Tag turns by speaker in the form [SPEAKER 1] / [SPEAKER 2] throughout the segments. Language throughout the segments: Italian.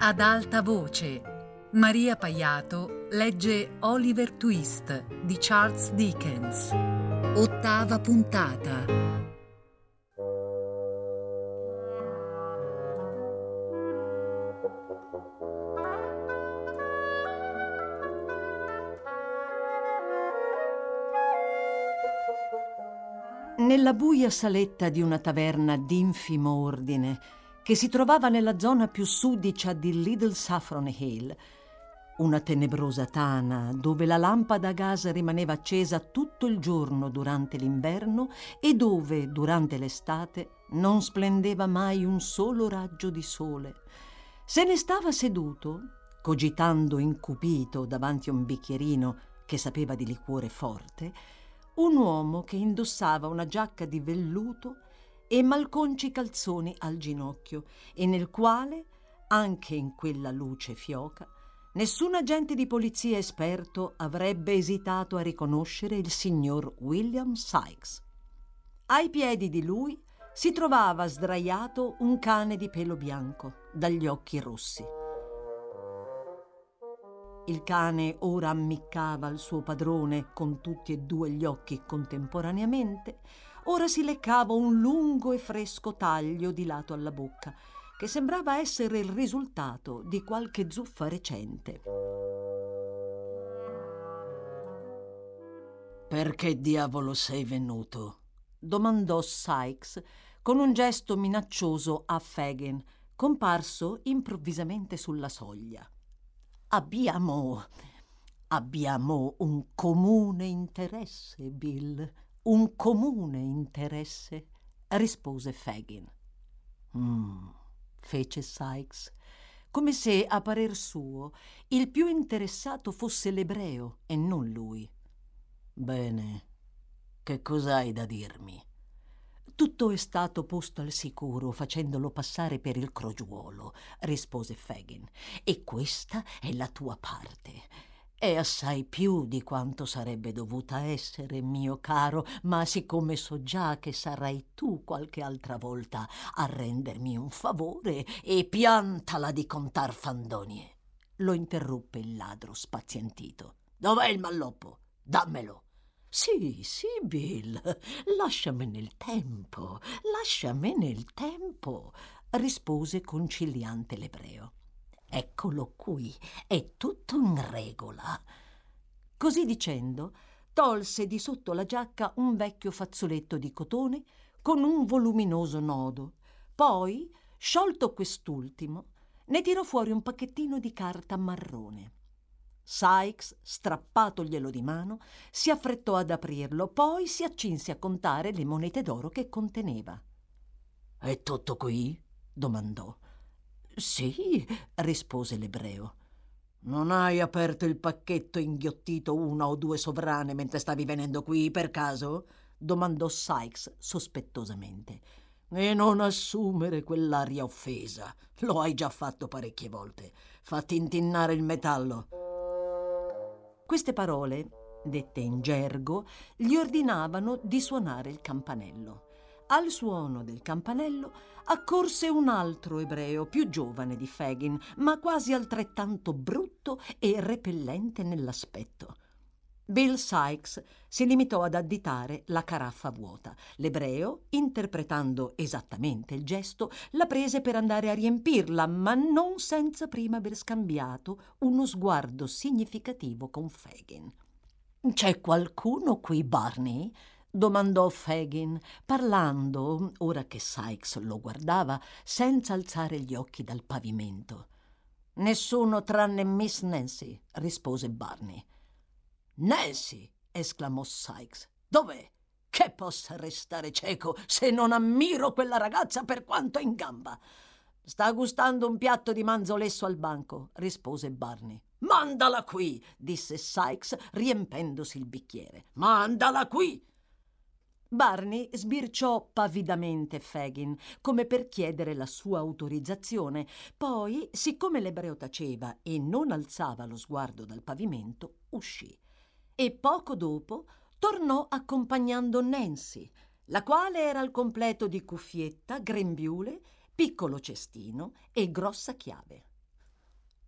[SPEAKER 1] Ad alta voce, Maria Paiato legge Oliver Twist di Charles Dickens. 8ª puntata.
[SPEAKER 2] Nella buia saletta di una taverna d'infimo ordine che si trovava nella zona più sudicia di Little Saffron Hill, una tenebrosa tana dove la lampada a gas rimaneva accesa tutto il giorno durante l'inverno e dove, durante l'estate, non splendeva mai un solo raggio di sole, se ne stava seduto, cogitando incupito davanti a un bicchierino che sapeva di liquore forte, un uomo che indossava una giacca di velluto e malconci calzoni al ginocchio e nel quale, anche in quella luce fioca, nessun agente di polizia esperto avrebbe esitato a riconoscere il signor William Sikes. Ai piedi di lui si trovava sdraiato un cane di pelo bianco, dagli occhi rossi. Il cane ora ammiccava al suo padrone con tutti e due gli occhi contemporaneamente, ora si leccava un lungo e fresco taglio di lato alla bocca, che sembrava essere il risultato di qualche zuffa recente. «Perché diavolo sei venuto?» domandò Sikes con un gesto minaccioso a Fagin, comparso improvvisamente sulla soglia. Abbiamo un comune interesse, Bill, un comune interesse, rispose Fagin. Fece Sikes, come se, a parer suo, il più interessato fosse l'ebreo e non lui. Bene, che cos'hai da dirmi? Tutto è stato posto al sicuro facendolo passare per il crogiuolo, rispose Fagin, e questa è la tua parte. È assai più di quanto sarebbe dovuta essere, mio caro, ma siccome so già che sarai tu qualche altra volta a rendermi un favore, e piantala di contar fandonie, lo interruppe il ladro spazientito. Dov'è il malloppo? Dammelo. Sì, Bill, lasciamene il tempo, rispose conciliante l'ebreo. Eccolo qui, è tutto in regola. Così dicendo, tolse di sotto la giacca un vecchio fazzoletto di cotone con un voluminoso nodo. Poi, sciolto quest'ultimo, ne tirò fuori un pacchettino di carta marrone. Sikes, strappatoglielo di mano, si affrettò ad aprirlo, poi si accinse a contare le monete d'oro che conteneva. «È tutto qui?» domandò. «Sì», rispose l'ebreo. «Non hai aperto il pacchetto e inghiottito una o due sovrane mentre stavi venendo qui, per caso?» domandò Sikes sospettosamente. «E non assumere quell'aria offesa. Lo hai già fatto parecchie volte. Fa tintinnare il metallo». Queste parole, dette in gergo, gli ordinavano di suonare il campanello. Al suono del campanello accorse un altro ebreo più giovane di Fagin, ma quasi altrettanto brutto e repellente nell'aspetto. Bill Sikes si limitò ad additare la caraffa vuota. L'ebreo, interpretando esattamente il gesto, la prese per andare a riempirla, ma non senza prima aver scambiato uno sguardo significativo con Fagin. «C'è qualcuno qui, Barney?» domandò Fagin, parlando, ora che Sikes lo guardava, senza alzare gli occhi dal pavimento. «Nessuno tranne Miss Nancy», rispose Barney. «Nancy!» esclamò Sikes. «Dov'è? Che possa restare cieco se non ammiro quella ragazza per quanto è in gamba!» «Sta gustando un piatto di manzo lesso al banco», rispose Barney. «Mandala qui!» disse Sikes, riempendosi il bicchiere. «Mandala qui!» Barney sbirciò pavidamente Fagin, come per chiedere la sua autorizzazione. Poi, siccome l'ebreo taceva e non alzava lo sguardo dal pavimento, uscì. E poco dopo tornò accompagnando Nancy, la quale era al completo di cuffietta, grembiule, piccolo cestino e grossa chiave.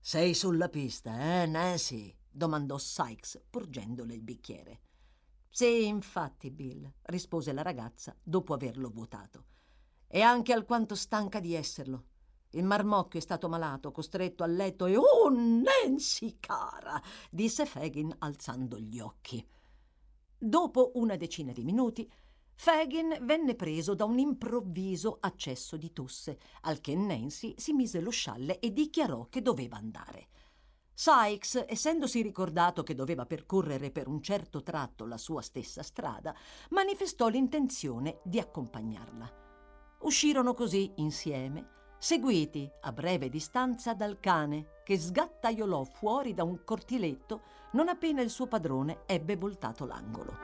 [SPEAKER 2] Sei sulla pista, Nancy? Domandò Sykes, porgendole il bicchiere. Sì, infatti, Bill, rispose la ragazza dopo averlo vuotato. E anche alquanto stanca di esserlo. Il marmocchio è stato malato, costretto a letto e... Oh, Nancy, cara! Disse Fagin alzando gli occhi. Dopo una decina di minuti, Fagin venne preso da un improvviso accesso di tosse, al che Nancy si mise lo scialle e dichiarò che doveva andare. Sykes, essendosi ricordato che doveva percorrere per un certo tratto la sua stessa strada, manifestò l'intenzione di accompagnarla. Uscirono così insieme, seguiti a breve distanza dal cane che sgattaiolò fuori da un cortiletto non appena il suo padrone ebbe voltato l'angolo.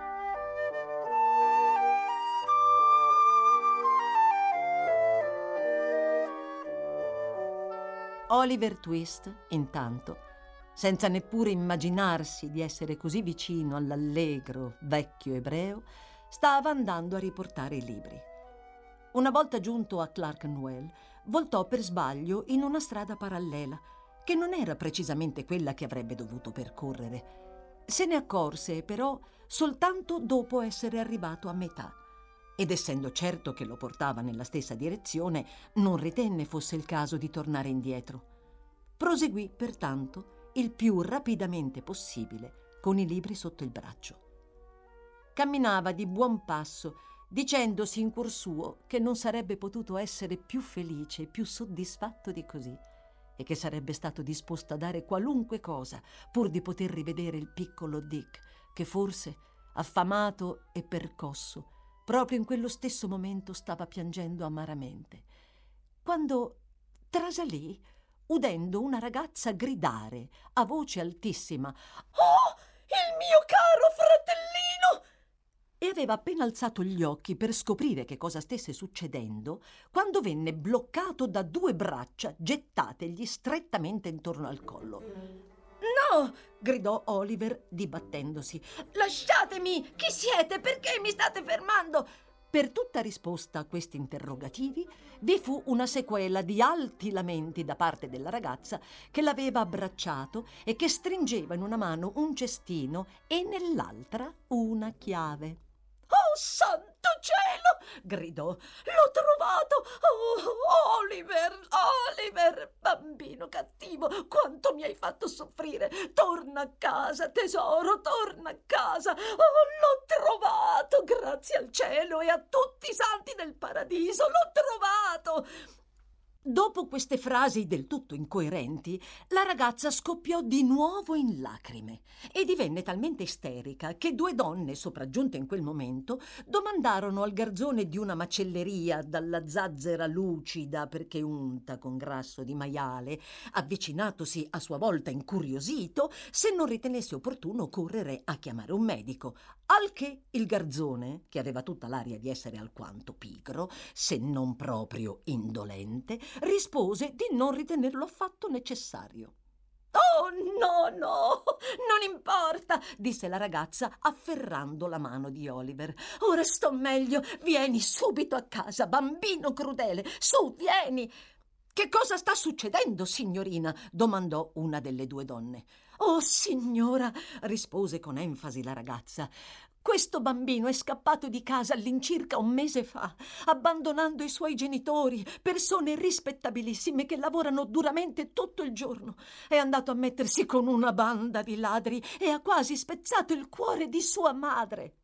[SPEAKER 2] Oliver Twist, intanto, senza neppure immaginarsi di essere così vicino all'allegro vecchio ebreo, stava andando a riportare i libri. Una volta giunto a Clerkenwell, voltò per sbaglio in una strada parallela, che non era precisamente quella che avrebbe dovuto percorrere. Se ne accorse, però, soltanto dopo essere arrivato a metà, ed essendo certo che lo portava nella stessa direzione, non ritenne fosse il caso di tornare indietro. Proseguì, pertanto, il più rapidamente possibile, con i libri sotto il braccio. Camminava di buon passo, dicendosi in cuor suo che non sarebbe potuto essere più felice e più soddisfatto di così, e che sarebbe stato disposto a dare qualunque cosa pur di poter rivedere il piccolo Dick, che forse, affamato e percosso, proprio in quello stesso momento stava piangendo amaramente, quando trasalì udendo una ragazza gridare a voce altissima: «Oh, il mio caro fratellino!» E aveva appena alzato gli occhi per scoprire che cosa stesse succedendo, quando venne bloccato da 2 braccia gettategli strettamente intorno al collo. «No!» gridò Oliver, dibattendosi. «Lasciatemi! Chi siete? Perché mi state fermando?» Per tutta risposta a questi interrogativi vi fu una sequela di alti lamenti da parte della ragazza che l'aveva abbracciato e che stringeva in una mano un cestino e nell'altra una chiave. «Oh, santo cielo!» gridò. «L'ho trovato! Oh, Oliver, Oliver, bambino cattivo, quanto mi hai fatto soffrire! Torna a casa, tesoro, torna a casa! Oh, l'ho trovato, grazie al cielo e a tutti i santi del paradiso, l'ho trovato!» Dopo queste frasi del tutto incoerenti, la ragazza scoppiò di nuovo in lacrime e divenne talmente isterica che 2 donne sopraggiunte in quel momento domandarono al garzone di una macelleria dalla zazzera lucida perché unta con grasso di maiale, avvicinatosi a sua volta incuriosito, se non ritenesse opportuno correre a chiamare un medico, al che il garzone, che aveva tutta l'aria di essere alquanto pigro, se non proprio indolente, rispose di non ritenerlo affatto necessario. «Oh, no, no, non importa», disse la ragazza afferrando la mano di Oliver. «Ora sto meglio, vieni subito a casa, bambino crudele, su, vieni!» «Che cosa sta succedendo, signorina?» domandò una delle 2 donne. «Oh, signora», rispose con enfasi la ragazza, «questo bambino è scappato di casa all'incirca 1 mese fa, abbandonando i suoi genitori, persone rispettabilissime che lavorano duramente tutto il giorno. È andato a mettersi con una banda di ladri e ha quasi spezzato il cuore di sua madre».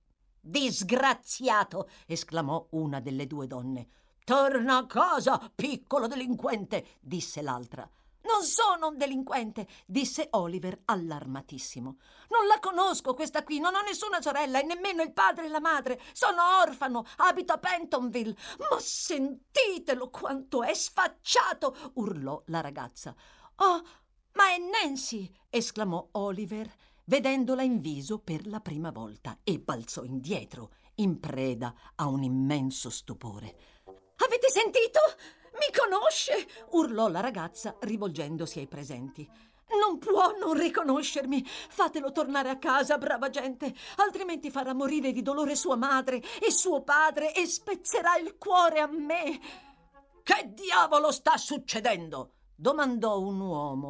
[SPEAKER 2] «Disgraziato!» esclamò una delle 2 donne. «Torna a casa, piccolo delinquente!» disse l'altra. «Non sono un delinquente», disse Oliver allarmatissimo. «Non la conosco questa qui, non ho nessuna sorella e nemmeno il padre e la madre. Sono orfano, abito a Pentonville». «Ma sentitelo quanto è sfacciato!» urlò la ragazza. «Oh, ma è Nancy!» esclamò Oliver, vedendola in viso per la prima volta, e balzò indietro, in preda a un immenso stupore. «Avete sentito? Mi conosce!» urlò la ragazza rivolgendosi ai presenti. «Non può non riconoscermi! Fatelo tornare a casa, brava gente, altrimenti farà morire di dolore sua madre e suo padre e spezzerà il cuore a me!» «Che diavolo sta succedendo?» domandò un uomo,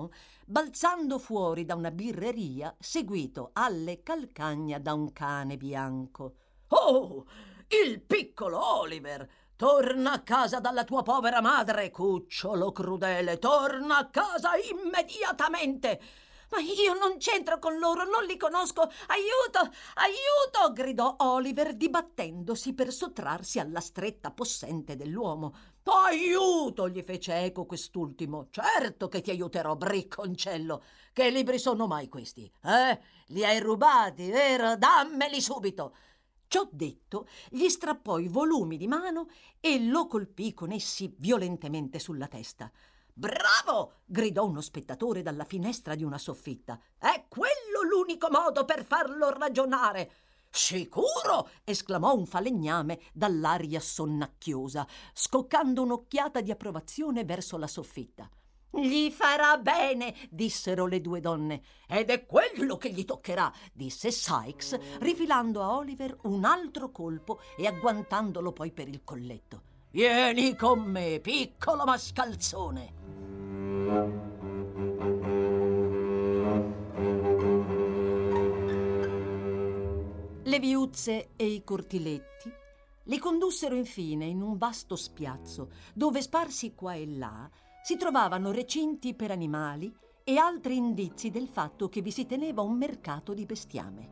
[SPEAKER 2] balzando fuori da una birreria, seguito alle calcagna da un cane bianco. «Oh, il piccolo Oliver! Torna a casa dalla tua povera madre, cucciolo crudele! Torna a casa immediatamente!» «Ma io non c'entro con loro, non li conosco! Aiuto! Aiuto!» gridò Oliver, dibattendosi per sottrarsi alla stretta possente dell'uomo. «Aiuto!» gli fece eco quest'ultimo. «Certo che ti aiuterò, bricconcello! Che libri sono mai questi? Li hai rubati, vero? Dammeli subito!» Ciò detto, gli strappò i volumi di mano e lo colpì con essi violentemente sulla testa. «Bravo!» gridò uno spettatore dalla finestra di una soffitta. «È quello l'unico modo per farlo ragionare!» «Sicuro!» esclamò un falegname dall'aria sonnacchiosa, scoccando un'occhiata di approvazione verso la soffitta. «Gli farà bene!» dissero le due donne. «Ed è quello che gli toccherà!» disse Sikes, rifilando a Oliver un altro colpo e agguantandolo poi per il colletto. «Vieni con me, piccolo mascalzone!» Le viuzze e i cortiletti li condussero infine in un vasto spiazzo dove, sparsi qua e là, si trovavano recinti per animali e altri indizi del fatto che vi si teneva un mercato di bestiame.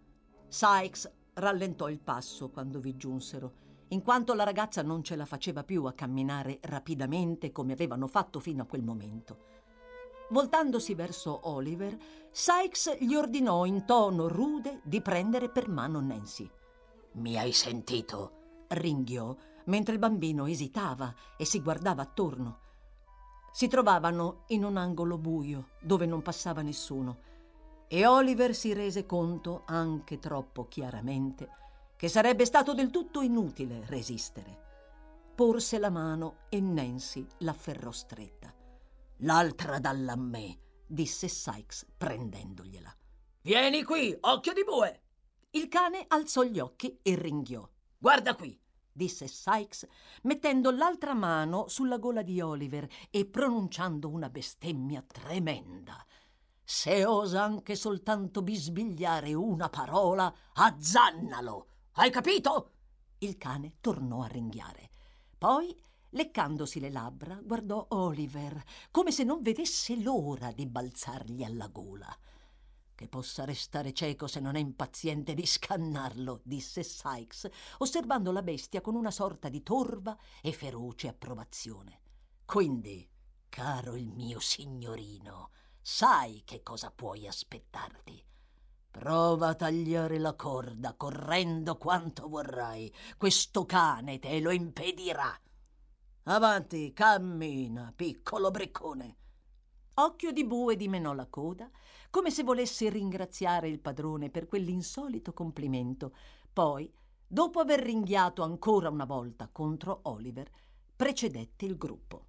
[SPEAKER 2] Sikes rallentò il passo quando vi giunsero, in quanto la ragazza non ce la faceva più a camminare rapidamente come avevano fatto fino a quel momento. Voltandosi verso Oliver, Sikes gli ordinò in tono rude di prendere per mano Nancy. «Mi hai sentito?» ringhiò, mentre il bambino esitava e si guardava attorno. Si trovavano in un angolo buio dove non passava nessuno e Oliver si rese conto, anche troppo chiaramente, che sarebbe stato del tutto inutile resistere. Porse la mano e Nancy l'afferrò stretta. «L'altra dalla a me», disse Sikes prendendogliela. «Vieni qui, occhio di bue!» Il cane alzò gli occhi e ringhiò. «Guarda qui», disse Sikes, mettendo l'altra mano sulla gola di Oliver e pronunciando una bestemmia tremenda. «Se osa anche soltanto bisbigliare una parola, azzannalo! Hai capito?» Il cane tornò a ringhiare. Poi, leccandosi le labbra, guardò Oliver come se non vedesse l'ora di balzargli alla gola. «Che possa restare cieco se non è impaziente di scannarlo», disse Sikes, osservando la bestia con una sorta di torva e feroce approvazione. «Quindi, caro il mio signorino, sai che cosa puoi aspettarti. Prova a tagliare la corda correndo quanto vorrai. Questo cane te lo impedirà. Avanti, cammina, piccolo briccone». Occhio di Bue dimenò la coda, come se volesse ringraziare il padrone per quell'insolito complimento. Poi, dopo aver ringhiato ancora una volta contro Oliver, precedette il gruppo.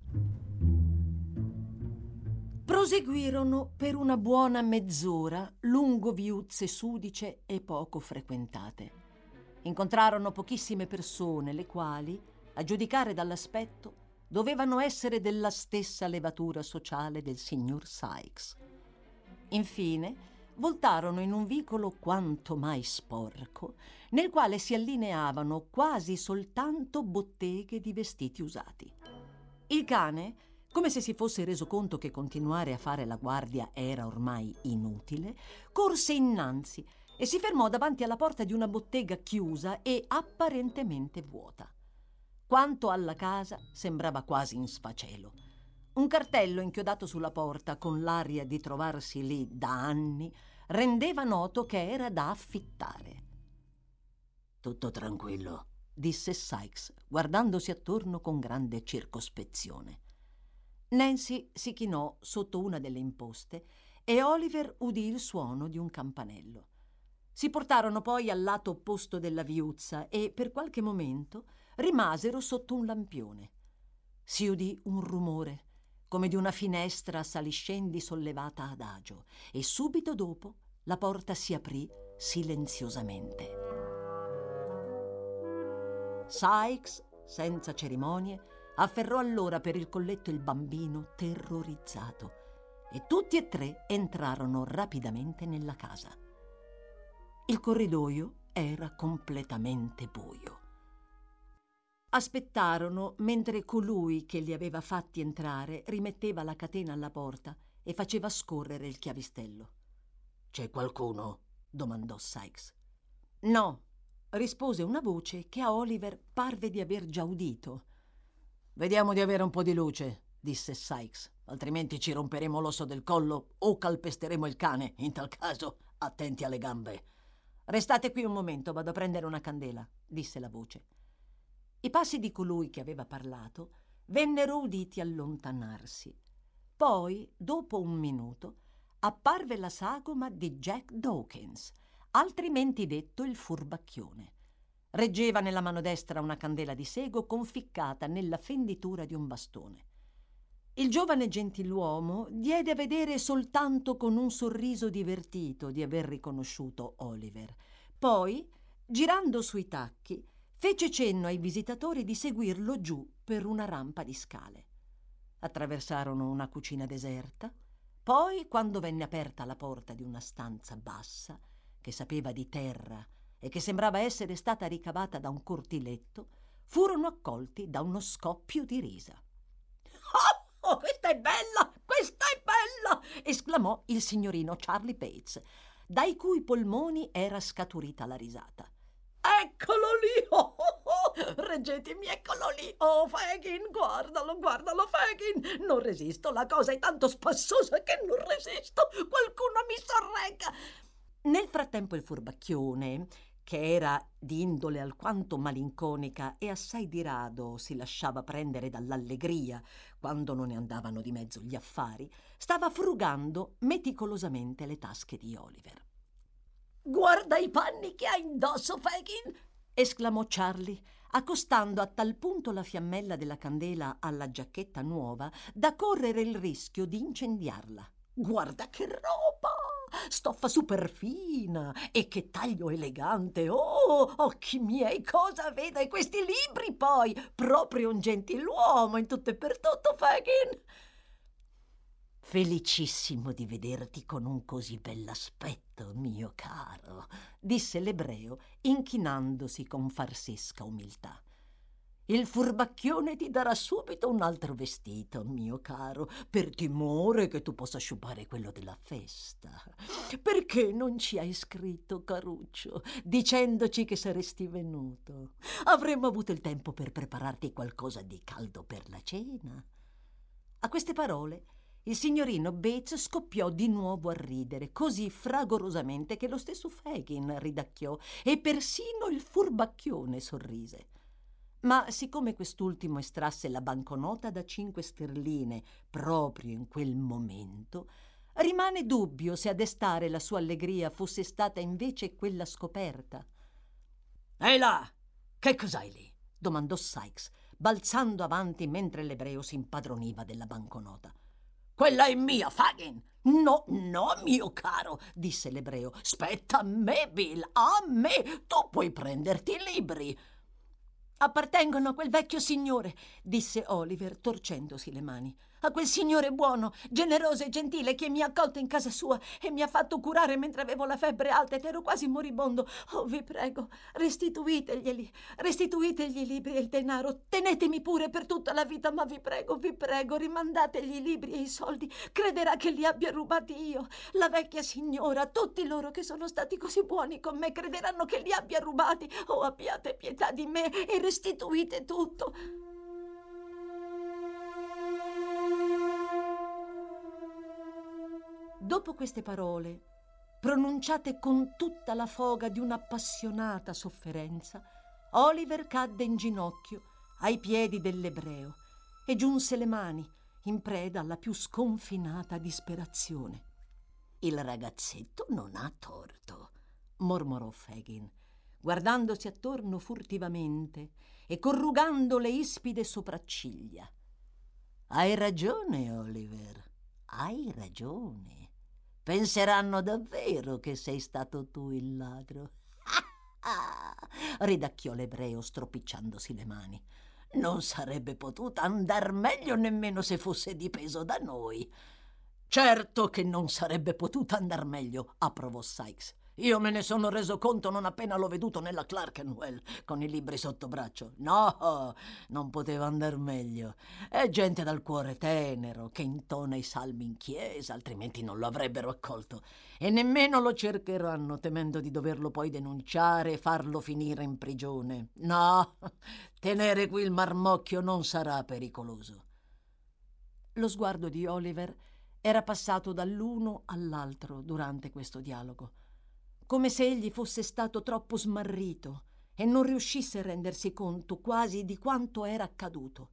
[SPEAKER 2] Proseguirono per una buona mezz'ora lungo viuzze sudice e poco frequentate. Incontrarono pochissime persone, le quali, a giudicare dall'aspetto, dovevano essere della stessa levatura sociale del signor Sikes. Infine, voltarono in un vicolo quanto mai sporco, nel quale si allineavano quasi soltanto botteghe di vestiti usati. Il cane, come se si fosse reso conto che continuare a fare la guardia era ormai inutile, corse innanzi e si fermò davanti alla porta di una bottega chiusa e apparentemente vuota. Quanto alla casa, sembrava quasi in sfacelo. Un cartello inchiodato sulla porta, con l'aria di trovarsi lì da anni, rendeva noto che era da affittare. «Tutto tranquillo», disse Sikes, guardandosi attorno con grande circospezione. Nancy si chinò sotto una delle imposte e Oliver udì il suono di un campanello. Si portarono poi al lato opposto della viuzza e per qualche momento rimasero sotto un lampione. Si udì un rumore, come di una finestra saliscendi sollevata adagio, e subito dopo la porta si aprì silenziosamente. Sikes, senza cerimonie, afferrò allora per il colletto il bambino terrorizzato e tutti e tre entrarono rapidamente nella casa. Il corridoio era completamente buio. Aspettarono mentre colui che li aveva fatti entrare rimetteva la catena alla porta e faceva scorrere il chiavistello. «C'è qualcuno?» domandò Sikes. «No», rispose una voce che a Oliver parve di aver già udito. «Vediamo di avere un po' di luce», disse Sikes, «altrimenti ci romperemo l'osso del collo o calpesteremo il cane. In tal caso, attenti alle gambe». «Restate qui un momento, vado a prendere una candela», disse la voce. I passi di colui che aveva parlato vennero uditi allontanarsi. Poi, dopo un minuto, apparve la sagoma di Jack Dawkins, altrimenti detto il furbacchione. Reggeva nella mano destra una candela di sego conficcata nella fenditura di un bastone. Il giovane gentiluomo diede a vedere soltanto con un sorriso divertito di aver riconosciuto Oliver. Poi, girando sui tacchi, fece cenno ai visitatori di seguirlo giù per una rampa di scale. Attraversarono una cucina deserta. Poi, quando venne aperta la porta di una stanza bassa, che sapeva di terra e che sembrava essere stata ricavata da un cortiletto, furono accolti da uno scoppio di risa. «Oh, questa è bella! Questa è bella!» esclamò il signorino Charlie Bates, dai cui polmoni era scaturita la risata. «Eccolo lì! Oh, oh, oh! Reggetemi, eccolo lì! Oh, Fagin, guardalo, guardalo, Fagin! Non resisto, la cosa è tanto spassosa che non resisto! Qualcuno mi sorregga!» Nel frattempo il furbacchione, che era di indole alquanto malinconica e assai di rado si lasciava prendere dall'allegria quando non ne andavano di mezzo gli affari, stava frugando meticolosamente le tasche di Oliver. «Guarda i panni che ha indosso, Fagin!» esclamò Charlie, accostando a tal punto la fiammella della candela alla giacchetta nuova da correre il rischio di incendiarla. «Guarda che roba! Stoffa superfina e che taglio elegante! Oh, occhi miei, cosa vedo? E questi libri poi! Proprio un gentiluomo in tutto e per tutto, Fagin!» «Felicissimo di vederti con un così bell'aspetto, mio caro», disse l'ebreo, inchinandosi con farsesca umiltà. «Il furbacchione ti darà subito un altro vestito, mio caro, per timore che tu possa sciupare quello della festa. Perché non ci hai scritto, caruccio, dicendoci che saresti venuto? Avremmo avuto il tempo per prepararti qualcosa di caldo per la cena». A queste parole il signorino Bates scoppiò di nuovo a ridere, così fragorosamente che lo stesso Fagin ridacchiò e persino il furbacchione sorrise. Ma siccome quest'ultimo estrasse la banconota da 5 sterline proprio in quel momento, rimane dubbio se a destare la sua allegria fosse stata invece quella scoperta. «Ehi là! Che cos'hai lì?» domandò Sikes, balzando avanti mentre l'ebreo si impadroniva della banconota. «Quella è mia, Fagin!» «No, no, mio caro», disse l'ebreo. «Spetta a me, Bill, a me! Tu puoi prenderti i libri!» «Appartengono a quel vecchio signore», disse Oliver, torcendosi le mani. «A quel signore buono, generoso e gentile che mi ha accolto in casa sua e mi ha fatto curare mentre avevo la febbre alta ed ero quasi moribondo. Oh, vi prego, restituitegli i libri e il denaro. Tenetemi pure per tutta la vita, ma vi prego, rimandategli i libri e i soldi. Crederà che li abbia rubati io. La vecchia signora, tutti loro che sono stati così buoni con me, crederanno che li abbia rubati. Oh, abbiate pietà di me e restituite tutto». Dopo queste parole, pronunciate con tutta la foga di un'appassionata sofferenza, Oliver cadde in ginocchio ai piedi dell'ebreo e giunse le mani in preda alla più sconfinata disperazione. «Il ragazzetto non ha torto», mormorò Fagin, guardandosi attorno furtivamente e corrugando le ispide sopracciglia. «Hai ragione, Oliver, hai ragione. Penseranno davvero che sei stato tu il ladro». Ridacchiò l'ebreo stropicciandosi le mani. «Non sarebbe potuta andar meglio nemmeno se fosse dipeso da noi. Certo che non sarebbe potuta andar meglio, approvò Sykes. Io me ne sono reso conto non appena l'ho veduto nella Clerkenwell con i libri sotto braccio. No, non poteva andar meglio. È gente dal cuore tenero che intona i salmi in chiesa, altrimenti non lo avrebbero accolto. E nemmeno lo cercheranno, temendo di doverlo poi denunciare e farlo finire in prigione. No, tenere qui il marmocchio non sarà pericoloso. Lo sguardo di Oliver era passato dall'uno all'altro durante questo dialogo, come se egli fosse stato troppo smarrito e non riuscisse a rendersi conto quasi di quanto era accaduto.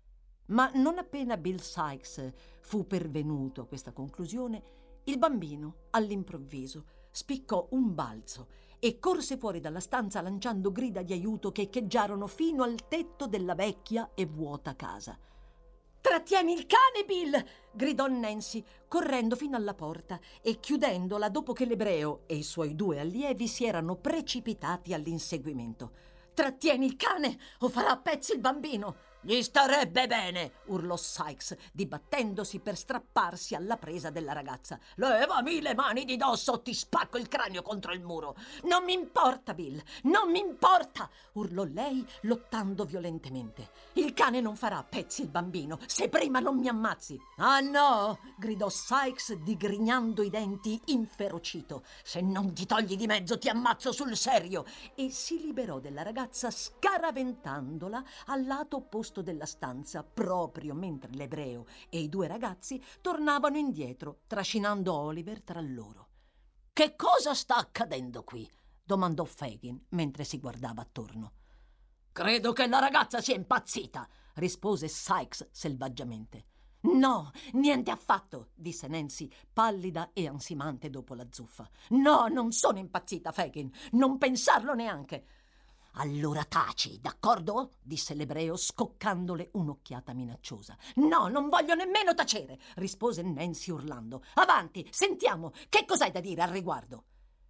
[SPEAKER 2] Ma non appena Bill Sykes fu pervenuto a questa conclusione, il bambino, all'improvviso, spiccò un balzo e corse fuori dalla stanza lanciando grida di aiuto che echeggiarono fino al tetto della vecchia e vuota casa. «Trattieni il cane, Bill!» gridò Nancy, correndo fino alla porta e chiudendola dopo che l'ebreo e i suoi 2 allievi si erano precipitati all'inseguimento. «Trattieni il cane o farà a pezzi il bambino!» «Gli starebbe bene!» urlò Sykes, dibattendosi per strapparsi alla presa della ragazza. «Levami le mani di dosso o ti spacco il cranio contro il muro!» «Non mi importa, Bill, non mi importa!» urlò lei, lottando violentemente. «Il cane non farà a pezzi il bambino, se prima non mi ammazzi!» «Ah no!» gridò Sykes, digrignando i denti inferocito. «Se non ti togli di mezzo ti ammazzo sul serio!» E si liberò della ragazza scaraventandola al lato opposto della stanza, proprio mentre l'ebreo e i 2 ragazzi tornavano indietro, trascinando Oliver tra loro. «Che cosa sta accadendo qui?» domandò Fagin mentre si guardava attorno. «Credo che la ragazza sia impazzita», rispose Sykes selvaggiamente. «No, niente affatto», disse Nancy, pallida e ansimante dopo la zuffa. «No, non sono impazzita, Fagin, non pensarlo neanche». «Allora taci, d'accordo?» disse l'ebreo, scoccandole un'occhiata minacciosa. «No, non voglio nemmeno tacere», rispose Nancy urlando. «Avanti, sentiamo, che cos'hai da dire al riguardo?»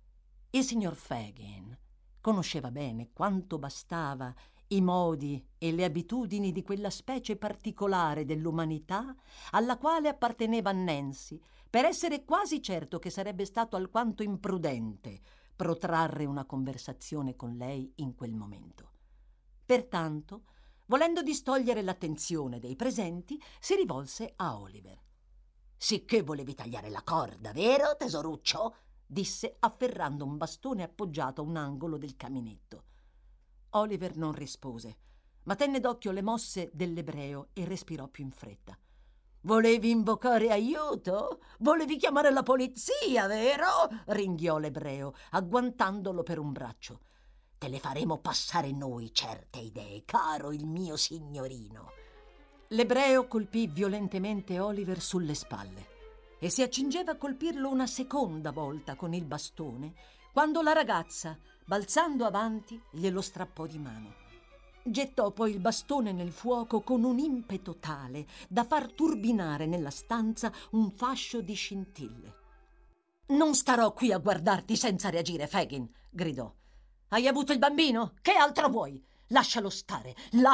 [SPEAKER 2] Il signor Fagin conosceva bene quanto bastava i modi e le abitudini di quella specie particolare dell'umanità alla quale apparteneva Nancy, per essere quasi certo che sarebbe stato alquanto imprudente protrarre una conversazione con lei in quel momento. Pertanto, volendo distogliere l'attenzione dei presenti, si rivolse a Oliver. «Sicché volevi tagliare la corda, vero, tesoruccio?» disse, afferrando un bastone appoggiato a un angolo del caminetto. Oliver non rispose, ma tenne d'occhio le mosse dell'ebreo e respirò più in fretta. «Volevi invocare aiuto? Volevi chiamare la polizia, vero?» ringhiò l'ebreo, agguantandolo per un braccio. «Te le faremo passare noi certe idee, caro il mio signorino». L'ebreo colpì violentemente Oliver sulle spalle e si accingeva a colpirlo una seconda volta con il bastone, quando la ragazza, balzando avanti, glielo strappò di mano. Gettò poi il bastone nel fuoco con un impeto tale da far turbinare nella stanza un fascio di scintille. «Non starò qui a guardarti senza reagire, Fagin!» gridò. «Hai avuto il bambino? Che altro vuoi? Lascialo stare,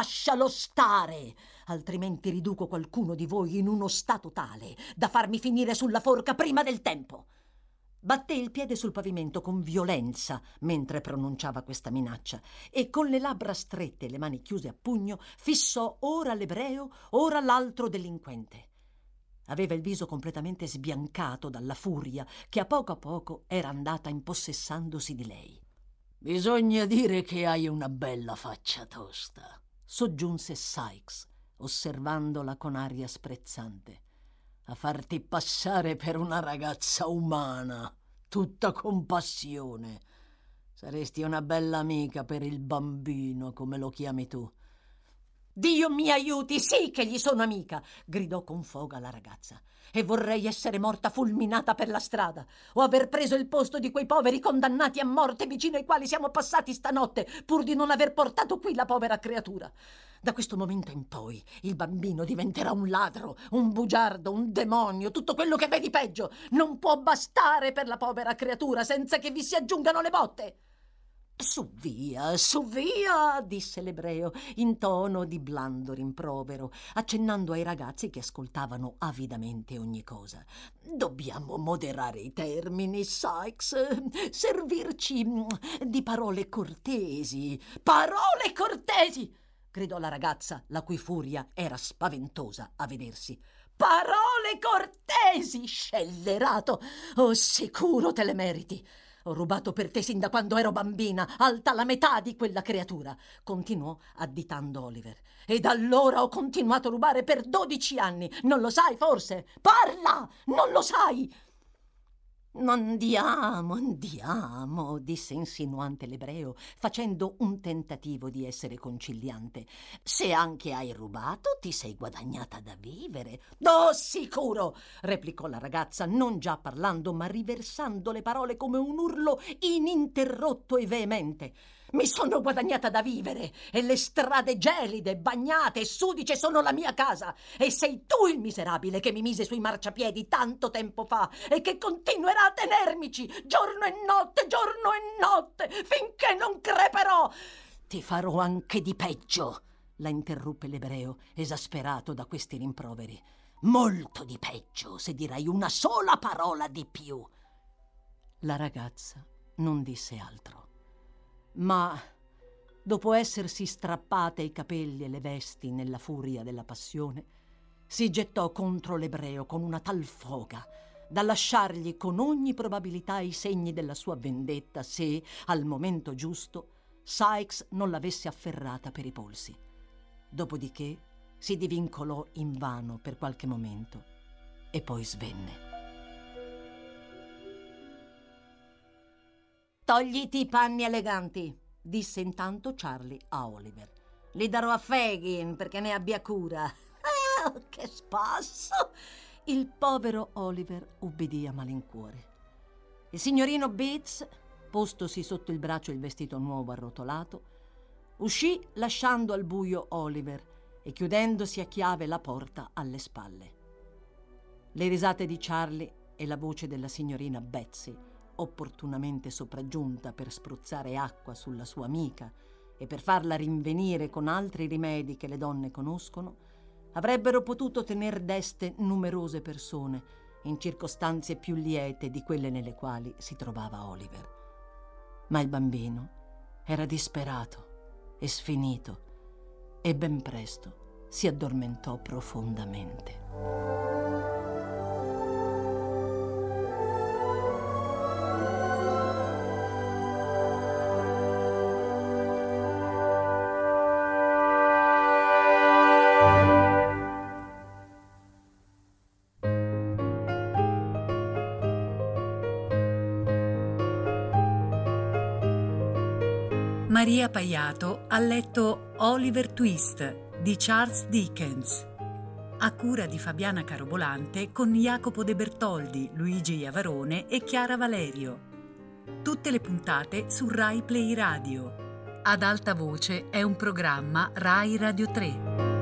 [SPEAKER 2] altrimenti riduco qualcuno di voi in uno stato tale da farmi finire sulla forca prima del tempo!» Batté il piede sul pavimento con violenza mentre pronunciava questa minaccia e con le labbra strette e le mani chiuse a pugno fissò ora l'ebreo, ora l'altro delinquente. Aveva il viso completamente sbiancato dalla furia che a poco era andata impossessandosi di lei. «Bisogna dire che hai una bella faccia tosta», soggiunse Sykes, osservandola con aria sprezzante. «A farti passare per una ragazza umana, tutta compassione. Saresti una bella amica per il bambino, come lo chiami tu». «Dio mi aiuti, sì che gli sono amica!» gridò con foga la ragazza. «E vorrei essere morta fulminata per la strada o aver preso il posto di quei poveri condannati a morte vicino ai quali siamo passati stanotte, pur di non aver portato qui la povera creatura. Da questo momento in poi il bambino diventerà un ladro, un bugiardo, un demonio, tutto quello che vedi peggio. Non può bastare per la povera creatura senza che vi si aggiungano le botte!» Su via, disse l'ebreo in tono di blando rimprovero, accennando ai ragazzi che ascoltavano avidamente ogni cosa. Dobbiamo moderare i termini, Sykes, servirci di parole cortesi. Parole cortesi! Gridò la ragazza, la cui furia era spaventosa a vedersi. Parole cortesi, scellerato! Oh, sicuro te le meriti! Ho rubato per te sin da quando ero bambina, alta la metà di quella creatura, continuò additando Oliver. E da allora ho continuato a rubare per 12 anni. Non lo sai, forse? Parla! Non lo sai! Andiamo, disse insinuante l'ebreo, facendo un tentativo di essere conciliante. Se anche hai rubato, ti sei guadagnata da vivere. Oh, sicuro! Replicò la ragazza, non già parlando, ma riversando le parole come un urlo ininterrotto e veemente. Mi sono guadagnata da vivere e le strade gelide, bagnate e sudice sono la mia casa. E sei tu il miserabile che mi mise sui marciapiedi tanto tempo fa e che continuerà a tenermici giorno e notte, finché non creperò. Ti farò anche di peggio, la interruppe l'ebreo, esasperato da questi rimproveri. Molto di peggio, se dirai una sola parola di più. La ragazza non disse altro. Ma, dopo essersi strappate i capelli e le vesti nella furia della passione, si gettò contro l'ebreo con una tal foga da lasciargli con ogni probabilità i segni della sua vendetta se, al momento giusto, Sykes non l'avesse afferrata per i polsi. Dopodiché si divincolò invano per qualche momento e poi svenne. «Togliti i panni eleganti», disse intanto Charlie a Oliver. «Li darò a Fagin perché ne abbia cura». Che spasso! Il povero Oliver ubbidì a malincuore. Il signorino Bates, postosi sotto il braccio il vestito nuovo arrotolato, uscì lasciando al buio Oliver e chiudendosi a chiave la porta alle spalle. Le risate di Charlie e la voce della signorina Betsy, opportunamente sopraggiunta per spruzzare acqua sulla sua amica e per farla rinvenire con altri rimedi che le donne conoscono, avrebbero potuto tener deste numerose persone in circostanze più liete di quelle nelle quali si trovava Oliver. Ma il bambino era disperato e sfinito e ben presto si addormentò profondamente.
[SPEAKER 1] Maria Paiato ha letto Oliver Twist di Charles Dickens, a cura di Fabiana Carobolante con Jacopo De Bertoldi, Luigi Iavarone e Chiara Valerio. Tutte le puntate su Rai Play Radio. Ad alta voce è un programma Rai Radio 3.